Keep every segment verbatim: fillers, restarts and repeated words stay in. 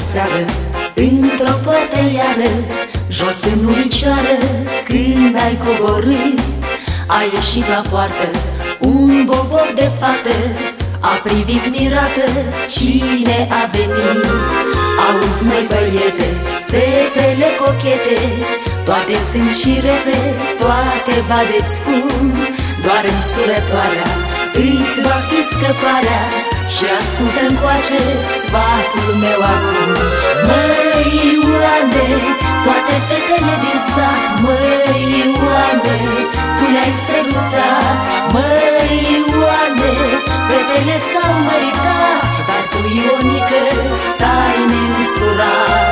aseară, într-o iară, jos în uricioară, când ai coborât, a ieșit la poartă un boboc de fată, a privit mirată cine a venit. Auzi, măi băiete, fetele cochete, toate sunt șirete, toate badeți spun, doar însurătoarea îți va fi scăparea. Și ascultă încoace sfatul meu acum. Măi Ioane, toate fetele din sat, măi Ioane, tu le-ai sărutat. Măi Ioane, fetele s-au măritat, dar tu, Ionică, stai neînsurat.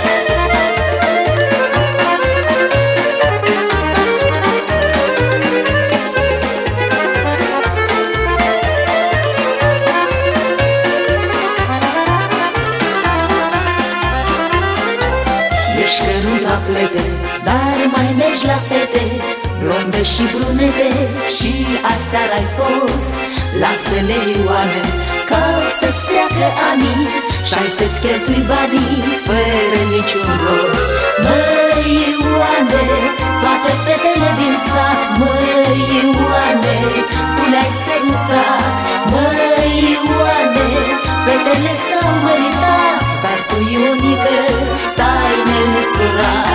Ești cărunt la plete, dar mai mergi la fete, blonde și brunete, și aseară ai fost. Lasă-le, Ioane, că o să-ți treacă anii și-ai să-ți cheltui banii fără niciun rost. Măi Ioane, toate fetele din sat, măi Ioane, tu le-ai sărutat. Măi Ioane, fetele s-au măritat, dar tu, Ionică, stai neînsurat.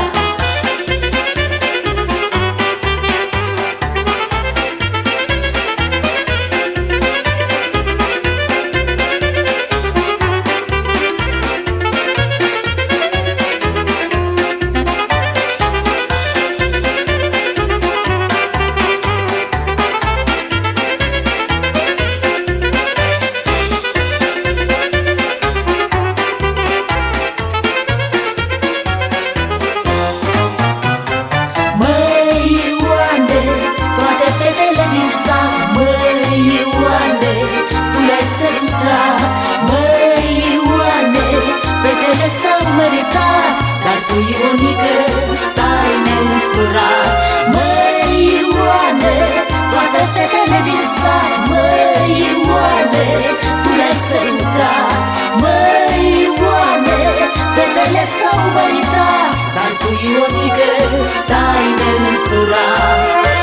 Măi Ioane, fetele s-au măritat, dar tu, Ionică, stai neînsurat. Măi Ioane, toate fetele din sat, măi Ioane, tu le-ai sărutat. Măi Ioane, fetele s-au măritat, dar tu, Ionică, stai neînsurat.